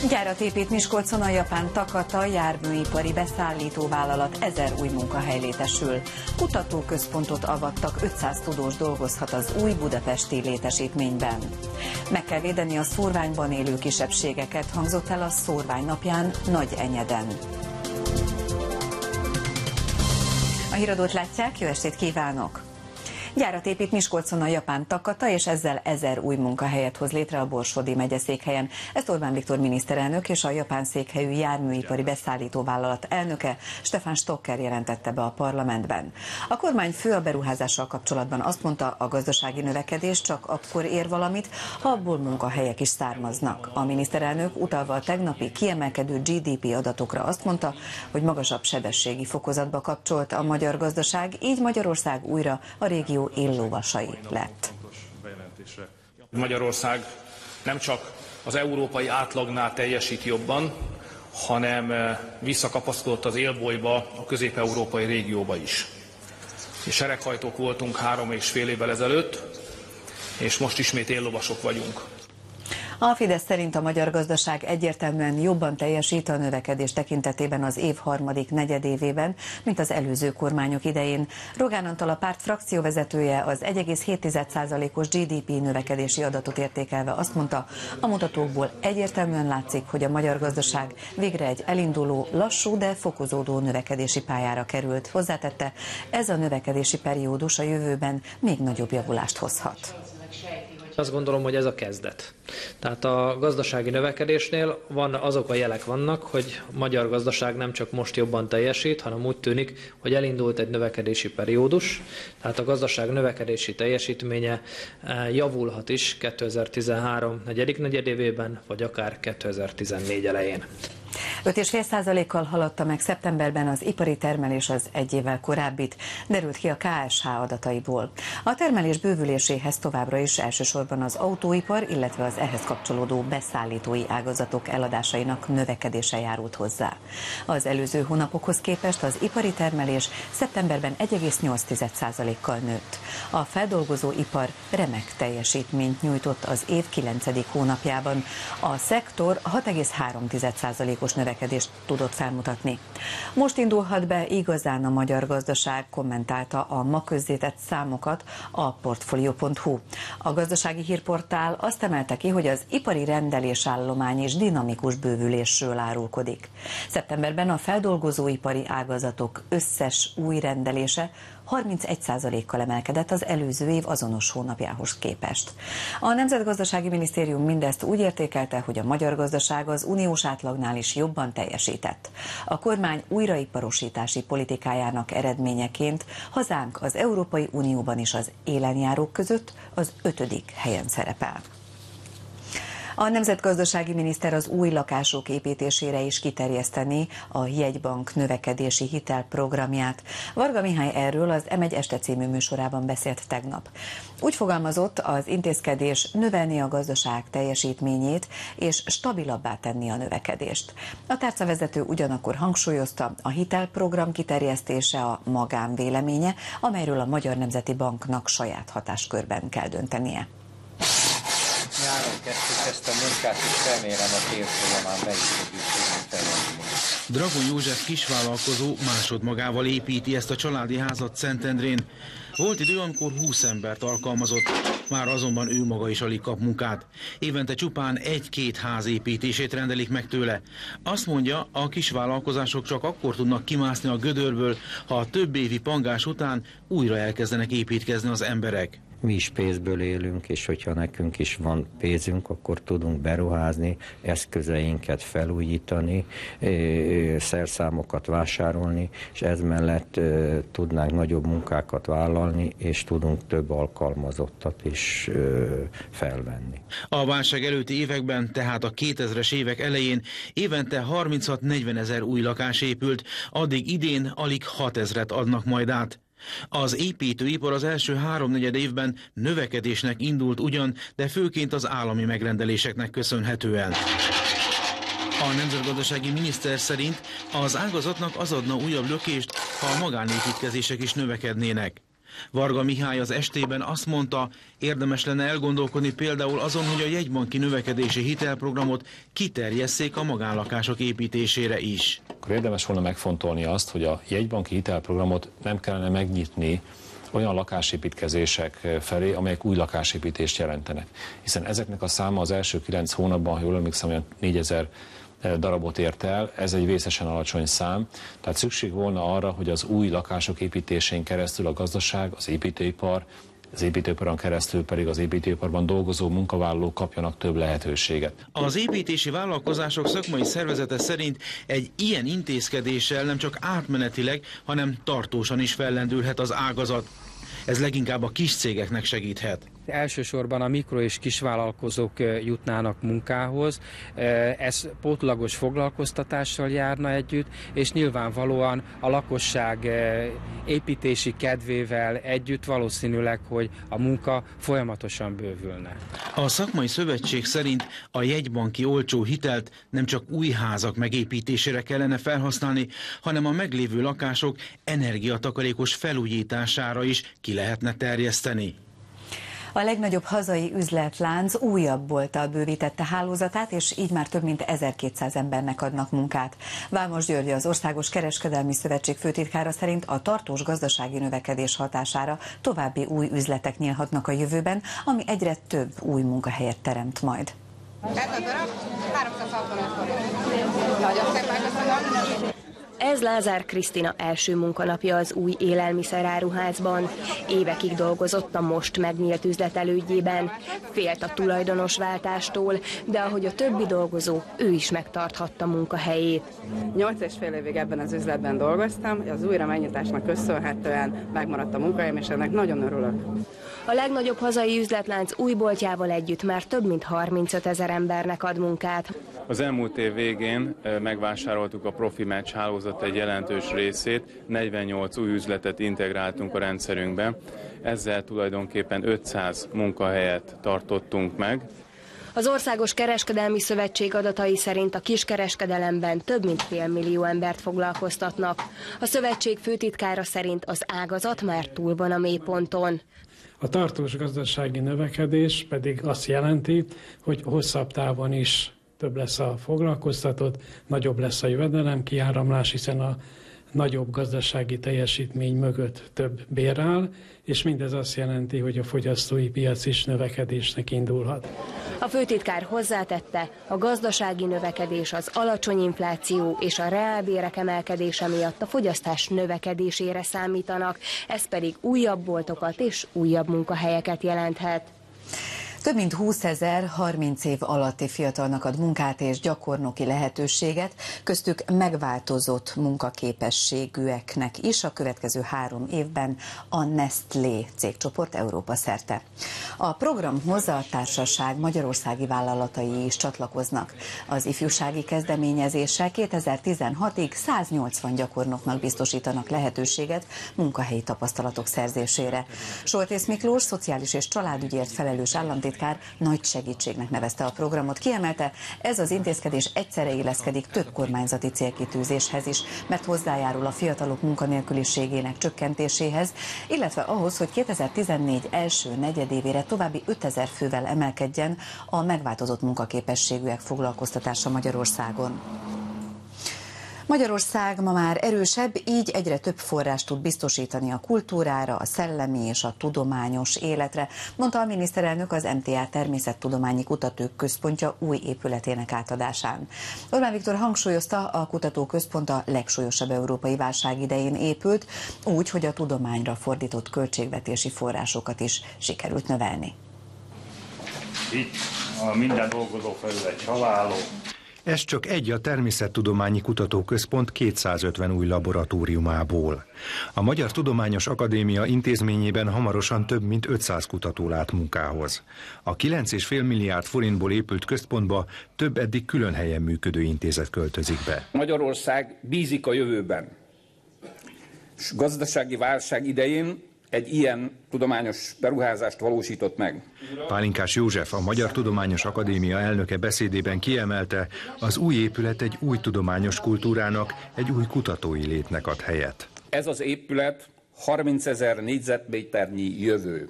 Gyárat épít Miskolcon a japán Takata járműipari beszállítóvállalat, 1000 új munkahely létesül. Kutatóközpontot avattak, 500 tudós dolgozhat az új budapesti létesítményben. Meg kell védeni a szórványban élő kisebbségeket, hangzott el a Szórvány napján Nagyenyeden. A híradót látják, jó estét kívánok! Gyárat épít Miskolcon a japán Takata, és ezzel 1000 új munkahelyet hoz létre a Borsodi megyeszékhelyen. Ezt Orbán Viktor miniszterelnök és a japán székhelyű járműipari beszállítóvállalat elnöke, Stefan Stocker jelentette be a parlamentben. A kormány fő a beruházással kapcsolatban azt mondta, a gazdasági növekedés csak akkor ér valamit, ha abból munkahelyek is származnak. A miniszterelnök utalva a tegnapi kiemelkedő GDP adatokra azt mondta, hogy magasabb sebességi fokozatba kapcsolt a magyar gazdaság, így Magyarország újra a régió éllovasai lett. Magyarország nem csak az európai átlagnál teljesít jobban, hanem visszakapaszkodott az élbolyba a közép-európai régióba is. És sereghajtók voltunk 3,5 évvel ezelőtt, és most ismét éllovasok vagyunk. A Fidesz szerint a magyar gazdaság egyértelműen jobban teljesít a növekedés tekintetében az év harmadik negyedévében, mint az előző kormányok idején. Rogán Antal, a párt frakcióvezetője, az 1,7%-os GDP növekedési adatot értékelve azt mondta, a mutatókból egyértelműen látszik, hogy a magyar gazdaság végre egy elinduló, lassú, de fokozódó növekedési pályára került. Hozzátette, ez a növekedési periódus a jövőben még nagyobb javulást hozhat. Azt gondolom, hogy ez a kezdet. Tehát a gazdasági növekedésnél azok a jelek vannak, hogy a magyar gazdaság nem csak most jobban teljesít, hanem úgy tűnik, hogy elindult egy növekedési periódus. Tehát a gazdaság növekedési teljesítménye javulhat is 2013 negyedik negyedévében, vagy akár 2014 elején. 5,5%-kal haladta meg szeptemberben az ipari termelés az egy évvel korábbit, derült ki a KSH adataiból. A termelés bővüléséhez továbbra is elsősorban az autóipar, illetve az ehhez kapcsolódó beszállítói ágazatok eladásainak növekedése járult hozzá. Az előző hónapokhoz képest az ipari termelés szeptemberben 1,8%-kal nőtt. A feldolgozóipar remek teljesítményt nyújtott az év 9. hónapjában. A szektor 6,3%-os növekedést tudott felmutatni. Most indulhat be igazán a magyar gazdaság, kommentálta a ma közzétett számokat a Portfolio.hu. A gazdasági hírportál azt emelte ki, hogy az ipari rendelésállomány is dinamikus bővülésről árulkodik. Szeptemberben a feldolgozóipari ágazatok összes új rendelése 31%-kal emelkedett az előző év azonos hónapjához képest. A Nemzetgazdasági Minisztérium mindezt úgy értékelte, hogy a magyar gazdaság az uniós átlagnál is jobban teljesített. A kormány újraiparosítási politikájának eredményeként hazánk az Európai Unióban is az élenjárók között az 5. helyen szerepel. A nemzetgazdasági miniszter az új lakások építésére is kiterjeszteni a Jegybank növekedési hitelprogramját. Varga Mihály erről az M1 este című műsorában beszélt tegnap. Úgy fogalmazott, az intézkedés növelni a gazdaság teljesítményét és stabilabbá tenni a növekedést. A tárcavezető ugyanakkor hangsúlyozta, a hitelprogram kiterjesztése a magánvéleménye, amelyről a Magyar Nemzeti Banknak saját hatáskörben kell döntenie. Nyáron kezdtük ezt a munkát, és remélem a tél folyamán be is fogjuk tudni feladni. Dragó József kisvállalkozó másodmagával építi ezt a családi házat Szentendrén. Volt idő, amikor 20 embert alkalmazott, már azonban ő maga is alig kap munkát. Évente csupán 1-2 ház építését rendelik meg tőle. Azt mondja, a kisvállalkozások csak akkor tudnak kimászni a gödörből, ha a több évi pangás után újra elkezdenek építkezni az emberek. Mi is pénzből élünk, és hogyha nekünk is van pénzünk, akkor tudunk beruházni, eszközeinket felújítani, szerszámokat vásárolni, és ez mellett tudnánk nagyobb munkákat vállalni, és tudunk több alkalmazottat is felvenni. A válság előtti években, tehát a 2000-es évek elején évente 36-40 ezer új lakás épült, addig idén alig 6 ezret adnak majd át. Az építőipar az első 3-4 évben növekedésnek indult ugyan, de főként az állami megrendeléseknek köszönhetően. A nemzetgazdasági miniszter szerint az ágazatnak az adna újabb lökést, ha a magánépítkezések is növekednének. Varga Mihály az estében azt mondta, érdemes lenne elgondolkodni például azon, hogy a jegybanki növekedési hitelprogramot kiterjesszék a magánlakások építésére is. Akkor érdemes volna megfontolni azt, hogy a jegybanki hitelprogramot nem kellene megnyitni olyan lakásépítkezések felé, amelyek új lakásépítést jelentenek. Hiszen ezeknek a száma az első 9 hónapban, ha jól emlékszem, olyan 4000 darabot ért el, ez egy vészesen alacsony szám, tehát szükség volna arra, hogy az új lakások építésén keresztül a gazdaság, az építőiparon keresztül pedig az építőiparban dolgozó munkavállalók kapjanak több lehetőséget. Az építési vállalkozások szakmai szervezete szerint egy ilyen intézkedéssel nem csak átmenetileg, hanem tartósan is fellendülhet az ágazat. Ez leginkább a kis cégeknek segíthet. Elsősorban a mikro- és kisvállalkozók jutnának munkához, ez pótlagos foglalkoztatással járna együtt, és nyilvánvalóan a lakosság építési kedvével együtt valószínűleg, hogy a munka folyamatosan bővülne. A szakmai szövetség szerint a jegybanki olcsó hitelt nem csak új házak megépítésére kellene felhasználni, hanem a meglévő lakások energiatakarékos felújítására is ki lehetne terjeszteni. A legnagyobb hazai üzletlánc újabb bolttal bővítette hálózatát, és így már több mint 1200 embernek adnak munkát. Vámos György, az Országos Kereskedelmi Szövetség főtitkára szerint a tartós gazdasági növekedés hatására további új üzletek nyílhatnak a jövőben, ami egyre több új munkahelyet teremt majd. Ez a darab 365 forint. Nagyon szépen köszönöm. Ez Lázár Krisztina első munkanapja az új élelmiszeráruházban. Évekig dolgozott a most megnyílt üzlet elődjében. Félt a tulajdonosváltástól, de ahogy a többi dolgozó, ő is megtarthatta munkahelyét. 8,5 évig ebben az üzletben dolgoztam, az újra megnyitásnak köszönhetően megmaradt a munkahelyem, és ennek nagyon örülök. A legnagyobb hazai üzletlánc új boltjával együtt már több mint 35 000 embernek ad munkát. Az elmúlt év végén megvásároltuk a Profi Match hálózat egy jelentős részét, 48 új üzletet integráltunk a rendszerünkbe, ezzel tulajdonképpen 500 munkahelyet tartottunk meg. Az Országos Kereskedelmi Szövetség adatai szerint a kiskereskedelemben több mint 500 000 embert foglalkoztatnak. A szövetség főtitkára szerint az ágazat már túl van a mélyponton. A tartós gazdasági növekedés pedig azt jelenti, hogy hosszabb távon is több lesz a foglalkoztatott, nagyobb lesz a jövedelemkiáramlás, hiszen a nagyobb gazdasági teljesítmény mögött több bér áll, és mindez azt jelenti, hogy a fogyasztói piac is növekedésnek indulhat. A főtitkár hozzátette, a gazdasági növekedés, az alacsony infláció és a reálbérek emelkedése miatt a fogyasztás növekedésére számítanak, ez pedig újabb boltokat és újabb munkahelyeket jelenthet. Több mint 20 000 30 év alatti fiatalnak ad munkát és gyakornoki lehetőséget, köztük megváltozott munkaképességűeknek is a következő 3 évben a Nestlé cégcsoport Európa szerte. A programhoz a társaság magyarországi vállalatai is csatlakoznak. Az ifjúsági kezdeményezéssel 2016-ig 180 gyakornoknak biztosítanak lehetőséget munkahelyi tapasztalatok szerzésére. Soltész Miklós, szociális és családügyért felelős államtitkár nagy segítségnek nevezte a programot. Kiemelte, ez az intézkedés egyszerre illeszkedik több kormányzati célkitűzéshez is, mert hozzájárul a fiatalok munkanélküliségének csökkentéséhez, illetve ahhoz, hogy 2014 első negyedévére további 5000 fővel emelkedjen a megváltozott munkaképességűek foglalkoztatása Magyarországon. Magyarország ma már erősebb, így egyre több forrást tud biztosítani a kultúrára, a szellemi és a tudományos életre, mondta a miniszterelnök az MTA Természettudományi Kutatóközpontja új épületének átadásán. Orbán Viktor hangsúlyozta, a kutatóközpont a legsúlyosabb európai válság idején épült, úgy, hogy a tudományra fordított költségvetési forrásokat is sikerült növelni. Itt a minden dolgozó felül egy haváló. Ez csak egy a Természettudományi Kutatóközpont 250 új laboratóriumából. A Magyar Tudományos Akadémia intézményében hamarosan több mint 500 kutató lát munkához. A 9,5 milliárd forintból épült központba több eddig külön helyen működő intézet költözik be. Magyarország bízik a jövőben. És gazdasági válság idején egy ilyen tudományos beruházást valósított meg. Pálinkás József, a Magyar Tudományos Akadémia elnöke beszédében kiemelte, az új épület egy új tudományos kultúrának, egy új kutatói létnek ad helyet. Ez az épület 30 000 négyzetméternyi jövő.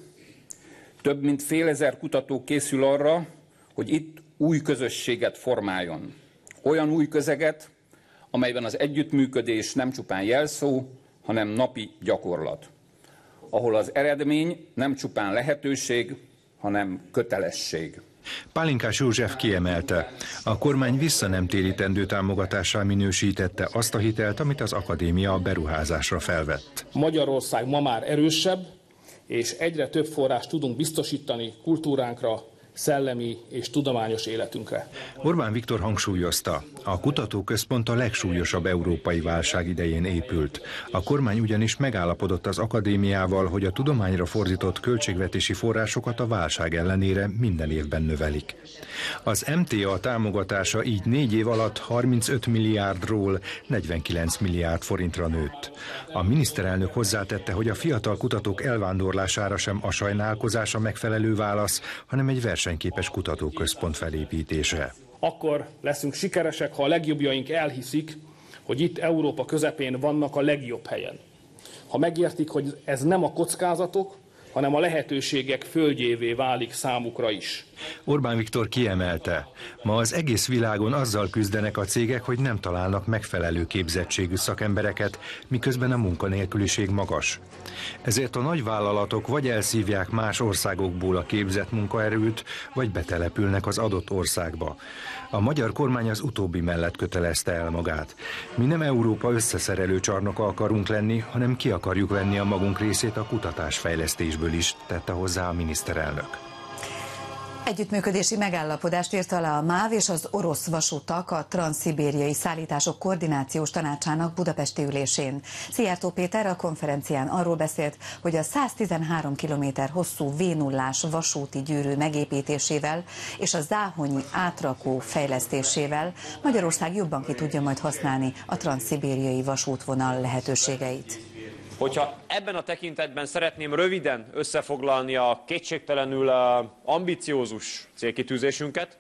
Több mint fél ezer kutató készül arra, hogy itt új közösséget formáljon. Olyan új közeget, amelyben az együttműködés nem csupán jelszó, hanem napi gyakorlat. Ahol az eredmény nem csupán lehetőség, hanem kötelesség. Pálinkás József kiemelte, a kormány visszanemtérítendő támogatással minősítette azt a hitelt, amit az akadémia a beruházásra felvett. Magyarország ma már erősebb, és egyre több forrást tudunk biztosítani kultúránkra, szellemi és tudományos életünkre. Orbán Viktor hangsúlyozta, a kutatóközpont a legsúlyosabb európai válság idején épült. A kormány ugyanis megállapodott az akadémiával, hogy a tudományra fordított költségvetési forrásokat a válság ellenére minden évben növelik. Az MTA támogatása így 4 év alatt 35 milliárdról 49 milliárd forintra nőtt. A miniszterelnök hozzátette, hogy a fiatal kutatók elvándorlására sem a sajnálkozás a megfelelő válasz, hanem egy versenyképes kutatóközpont felépítése. Akkor leszünk sikeresek, ha a legjobbjaink elhiszik, hogy itt Európa közepén vannak a legjobb helyen. Ha megértik, hogy ez nem a kockázatok, hanem a lehetőségek földjévé válik számukra is. Orbán Viktor kiemelte, ma az egész világon azzal küzdenek a cégek, hogy nem találnak megfelelő képzettségű szakembereket, miközben a munkanélküliség magas. Ezért a nagyvállalatok vagy elszívják más országokból a képzett munkaerőt, vagy betelepülnek az adott országba. A magyar kormány az utóbbi mellett kötelezte el magát. Mi nem Európa összeszerelő csarnoka akarunk lenni, hanem ki akarjuk venni a magunk részét a kutatásfejlesztésből is, tette hozzá a miniszterelnök. Együttműködési megállapodást írt alá a MÁV és az orosz vasutak a transzszibériai szállítások koordinációs tanácsának budapesti ülésén. Szijjártó Péter a konferencián arról beszélt, hogy a 113 km hosszú V0-ás vasúti gyűrű megépítésével és a záhonyi átrakó fejlesztésével Magyarország jobban ki tudja majd használni a transzszibériai vasútvonal lehetőségeit. Hogyha ebben a tekintetben szeretném röviden összefoglalni a kétségtelenül ambiciózus célkitűzésünket,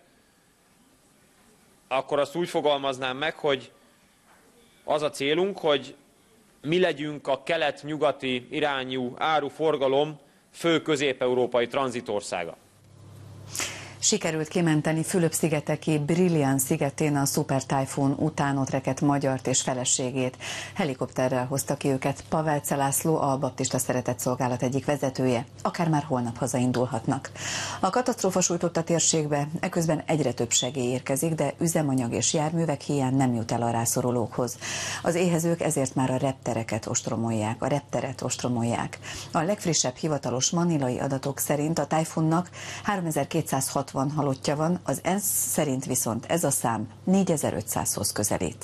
akkor azt úgy fogalmaznám meg, hogy az a célunk, hogy mi legyünk a kelet-nyugati irányú áruforgalom fő közép-európai tranzitországa. Sikerült kimenteni Fülöp-szigeteki Brilliant szigetén a szupertájfun után ott rekedt magyart és feleségét. Helikopterrel hozta ki őket Pavelce László, a Baptista Szeretetszolgálat egyik vezetője. Akár már holnap hazaindulhatnak. A katasztrófa sújtotta térségbe, eközben egyre több segély érkezik, de üzemanyag és járművek hiány nem jut el a rászorulókhoz. Az éhezők ezért már a repteret ostromolják. A legfrissebb hivatalos manilai adatok szerint a tájfunnak 3260 halottja van, az ENSZ szerint viszont ez a szám 4500-hoz közelít.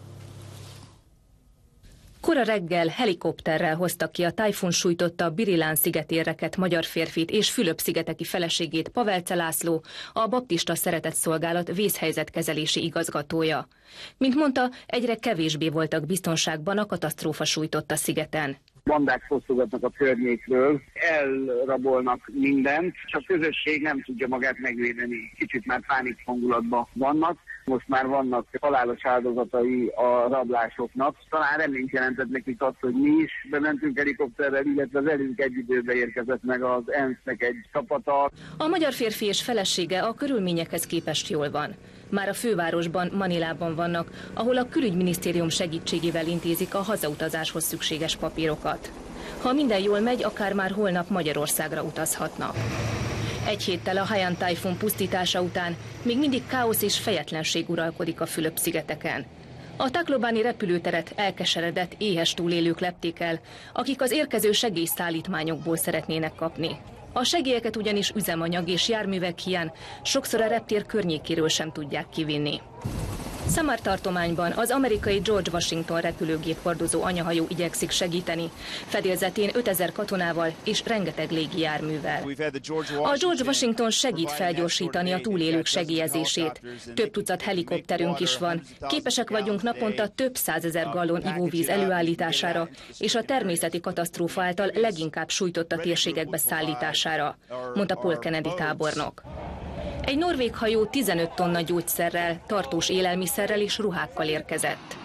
Kora reggel helikopterrel hoztak ki a tájfun sújtotta Brilliant szigetén rekedt magyar férfit és Fülöp-szigeteki feleségét, Pavelce László, a Baptista Szeretetszolgálat vészhelyzetkezelési igazgatója. Mint mondta, egyre kevésbé voltak biztonságban a katasztrófa sújtotta szigeten. Bandák fosztogatnak a környékről, elrabolnak mindent, és a közösség nem tudja magát megvédeni. Kicsit már pánik hangulatban vannak. Most már vannak halálos áldozatai a rablásoknak. Talán reményt jelentett nekik azt, hogy mi is bementünk helikopterrel, illetve velünk egy időben érkezett meg az ENSZ-nek egy csapata. A magyar férfi és felesége a körülményekhez képest jól van. Már a fővárosban, Manilában vannak, ahol a külügyminisztérium segítségével intézik a hazautazáshoz szükséges papírokat. Ha minden jól megy, akár már holnap Magyarországra utazhatnak. Egy héttel a Haiyan tájfun pusztítása után még mindig káosz és fejetlenség uralkodik a Fülöp-szigeteken. A taklobáni repülőteret elkeseredett, éhes túlélők lepték el, akik az érkező segélyszállítmányokból szeretnének kapni. A segélyeket ugyanis üzemanyag és járművek hiány sokszor a reptér környékéről sem tudják kivinni. Samar tartományban az amerikai George Washington repülőgép hordozó anyahajó igyekszik segíteni, fedélzetén 5000 katonával és rengeteg légijárművel. A George Washington segít felgyorsítani a túlélők segélyezését. Több tucat helikopterünk is van. Képesek vagyunk naponta több 100 000 gallon ivóvíz előállítására és a természeti katasztrófa által leginkább sújtott a térségekbe szállítására, mondta Paul Kennedy tábornok. Egy norvég hajó 15 tonna gyógyszerrel, tartós élelmiszerrel és ruhákkal érkezett.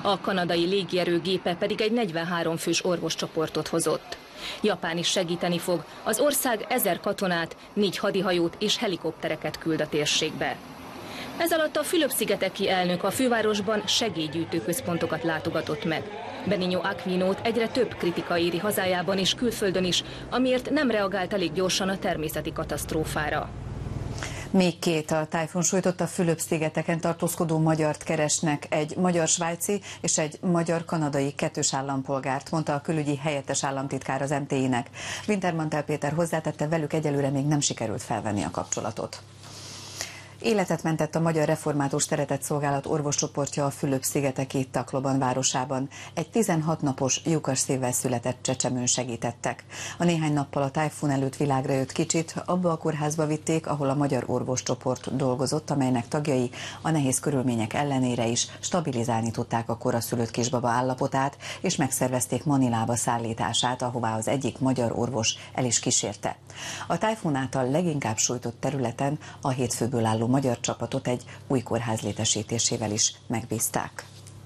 A kanadai légierő gépe pedig egy 43 fős orvoscsoportot hozott. Japán is segíteni fog, az ország 1000 katonát, 4 hadihajót és helikoptereket küld a térségbe. Ez alatt a Fülöp-szigeteki elnök a fővárosban segélygyűjtő központokat látogatott meg. Benigno Aquinót egyre több kritika éri hazájában és külföldön is, amiért nem reagált elég gyorsan a természeti katasztrófára. Még 2 a tájfun sújtotta Fülöp-szigeteken tartózkodó magyart keresnek, egy magyar-svájci és egy magyar-kanadai kettős állampolgárt, mondta a külügyi helyettes államtitkár az MTI-nek. Wintermantel Péter hozzátette, velük egyelőre még nem sikerült felvenni a kapcsolatot. Életet mentett a Magyar Református Szeretett Szolgálat orvoscsoportja a Fülöp-szigeteki Tacloban városában. Egy 16 napos lyukasszívvel született csecsemőn segítettek. A néhány nappal a tájfun előtt világra jött kicsit, abba a kórházba vitték, ahol a magyar orvoscsoport dolgozott, amelynek tagjai a nehéz körülmények ellenére is stabilizálni tudták a koraszülött kisbaba állapotát, és megszervezték Manilába szállítását, ahová az egyik magyar orvos el is kísérte. A tájfun által leginkább sújtott területen a 7 főből álló magyar csapatot egy új kórház létesítésével is megbízták.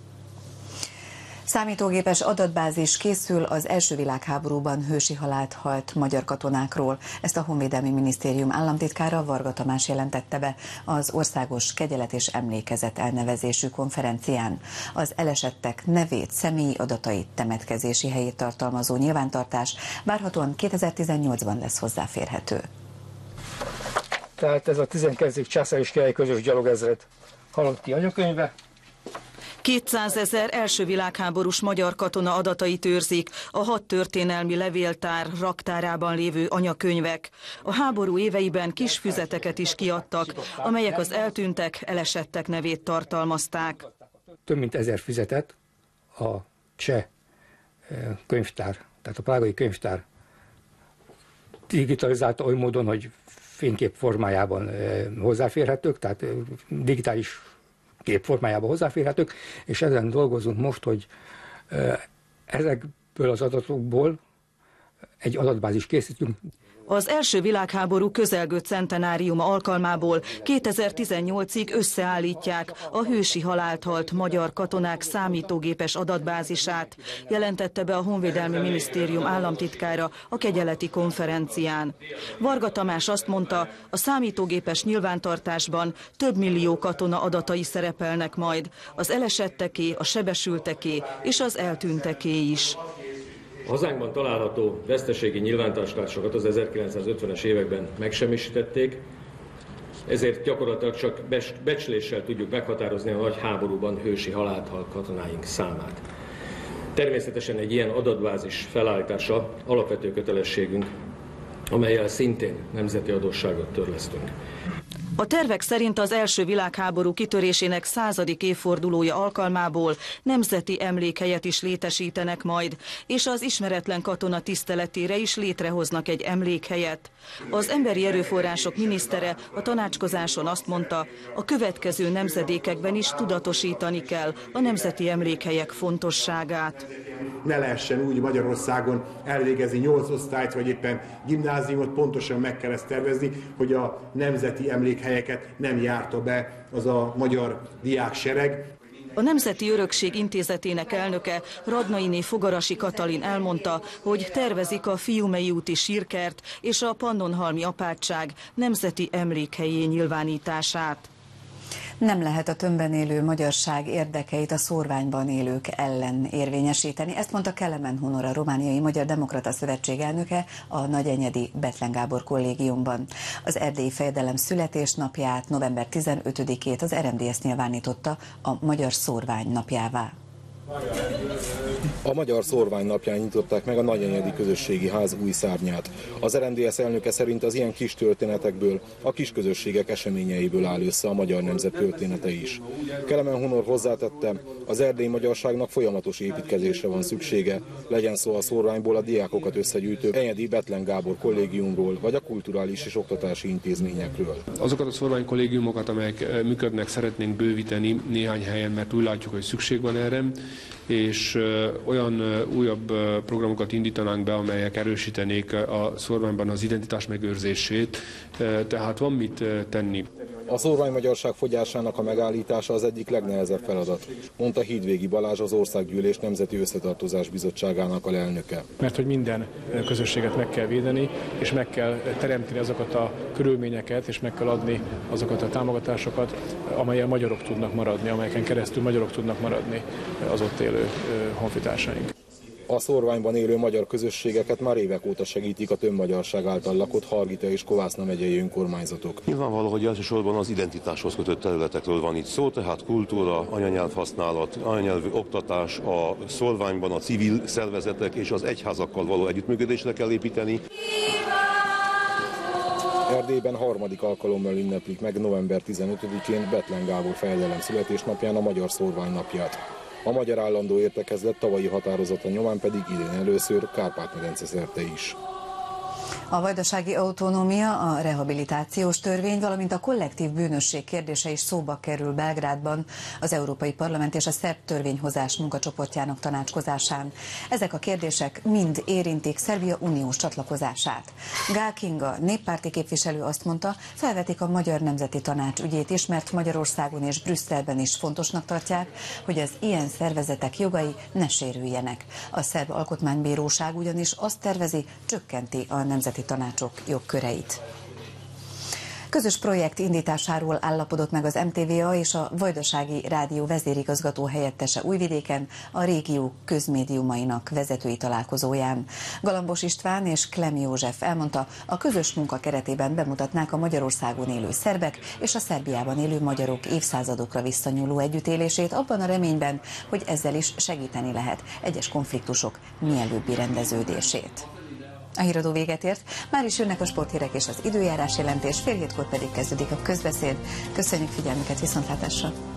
Számítógépes adatbázis készül az első világháborúban hősi halált halt magyar katonákról. Ezt a Honvédelmi Minisztérium államtitkára, Varga Tamás jelentette be az Országos Kegyelet és Emlékezet elnevezésű konferencián. Az elesettek nevét, személyi adatait, temetkezési helyét tartalmazó nyilvántartás várhatóan 2018-ban lesz hozzáférhető. Tehát ez a 12. császár és király közös gyalogezred halotti anyakönyve. 200 000 első világháborús magyar katona adatait őrzik a 6 történelmi levéltár raktárában lévő anyakönyvek. A háború éveiben kis füzeteket is kiadtak, amelyek az eltűntek, elesettek nevét tartalmazták. Több mint 1000 füzetet a cseh könyvtár, tehát a prágai könyvtár digitalizálta oly módon, hogy fénykép formájában hozzáférhetők, tehát digitális kép formájában hozzáférhetők, és ezen dolgozunk most, hogy ezekből az adatokból egy adatbázis készítünk. Az első világháború közelgő centenáriuma alkalmából 2018-ig összeállítják a hősi halált halt magyar katonák számítógépes adatbázisát, jelentette be a Honvédelmi Minisztérium államtitkára a kegyeleti konferencián. Varga Tamás azt mondta, a számítógépes nyilvántartásban több millió katona adatai szerepelnek majd, az elesetteké, a sebesülteké és az eltűnteké is. A hazánkban található veszteségi nyilvántartásokat az 1950-es években megsemmisítették, ezért gyakorlatilag csak becsléssel tudjuk meghatározni a nagy háborúban hősi halált halt katonáink számát. Természetesen egy ilyen adatbázis felállítása alapvető kötelességünk, amellyel szintén nemzeti adósságot törlesztünk. A tervek szerint az első világháború kitörésének 100. évfordulója alkalmából nemzeti emlékhelyet is létesítenek majd, és az ismeretlen katona tiszteletére is létrehoznak egy emlékhelyet. Az emberi erőforrások minisztere a tanácskozáson azt mondta, a következő nemzedékekben is tudatosítani kell a nemzeti emlékhelyek fontosságát. Ne lehessen úgy Magyarországon elvégezni 8 osztályt, vagy éppen gimnáziumot, pontosan meg kell ezt tervezni, hogy a nemzeti emlékhelyeket nem járta be az a magyar diáksereg. A Nemzeti Örökség Intézetének elnöke, Radnainé Fogarasi Katalin elmondta, hogy tervezik a Fiumei úti sírkert és a Pannonhalmi apátság nemzeti emlékhelyé nyilvánítását. Nem lehet a tömbben élő magyarság érdekeit a szórványban élők ellen érvényesíteni. Ezt mondta Kelemen Hunor, a Romániai Magyar Demokrata Szövetség elnöke a Nagyenyedi Bethlen Gábor kollégiumban. Az erdélyi fejedelem születésnapját, november 15-ét az RMDSZ nyilvánította a Magyar Szórvány napjává. A Magyar Szórvány napján nyitották meg a Nagyenyedi Közösségi Ház új szárnyát. Az RMDSZ elnöke szerint az ilyen kis történetekből, a kis közösségek eseményeiből áll össze a magyar nemzet története is. Kelemen Hunor hozzátette, az erdélyi magyarságnak folyamatos építkezésre van szüksége, legyen szó a szórványból a diákokat összegyűjtő Enyedi Bethlen Gábor kollégiumról, vagy a kulturális és oktatási intézményekről. Azokat a szórvány kollégiumokat, amelyek működnek, szeretnénk bővíteni néhány helyen, mert úgy látjuk, hogy szükség van erre, és olyan újabb programokat indítanánk be, amelyek erősítenék a szórványban az identitás megőrzését, tehát van mit tenni. A szórványmagyarság fogyásának a megállítása az egyik legnehezebb feladat, mondta Hídvégi Balázs, az Országgyűlés Nemzeti Összetartozás Bizottságának alelnöke. Mert hogy minden közösséget meg kell védeni, és meg kell teremteni azokat a körülményeket, és meg kell adni azokat a támogatásokat, amelyen magyarok tudnak maradni, amelyeken keresztül magyarok tudnak maradni az ott élő honfitársaink. A szórványban élő magyar közösségeket már évek óta segítik a többmagyarság által lakott Hargita és Kovászna megyei önkormányzatok. Nyilvánvaló, hogy elsősorban az identitáshoz kötött területekről van itt szó, tehát kultúra, anyanyelvhasználat, anyanyelvű oktatás, a szórványban a civil szervezetek és az egyházakkal való együttműködésre kell építeni. Erdélyben harmadik alkalommal ünneplik meg november 15-én Bethlen Gábor fejedelem születésnapján a Magyar Szórvány napját. A Magyar Állandó Értekezlet tavalyi határozata nyomán pedig idén először Kárpát-medence szerte is. A vajdasági autonómia, a rehabilitációs törvény, valamint a kollektív bűnösség kérdése is szóba kerül Belgrádban az Európai Parlament és a szerb törvényhozás munkacsoportjának tanácskozásán. Ezek a kérdések mind érintik Szerbia uniós csatlakozását. Gál Kinga, néppárti képviselő azt mondta, felvetik a Magyar Nemzeti Tanács ügyét is, mert Magyarországon és Brüsszelben is fontosnak tartják, hogy az ilyen szervezetek jogai ne sérüljenek. A szerb alkotmánybíróság ugyanis azt tervezi, csökkenti a nemzeti tanácsok jogköreit. Közös projekt indításáról állapodott meg az MTVA és a Vajdasági Rádió vezérigazgató helyettese Újvidéken a régió közmédiumainak vezetői találkozóján. Galambos István és Klem József elmondta, a közös munka keretében bemutatnák a Magyarországon élő szerbek és a Szerbiában élő magyarok évszázadokra visszanyúló együttélését abban a reményben, hogy ezzel is segíteni lehet egyes konfliktusok mielőbbi rendeződését. A híradó véget ért, már is jönnek a sporthírek és az időjárás jelentés, fél hétkor pedig kezdődik a közbeszéd. Köszönjük figyelmüket, viszontlátásra!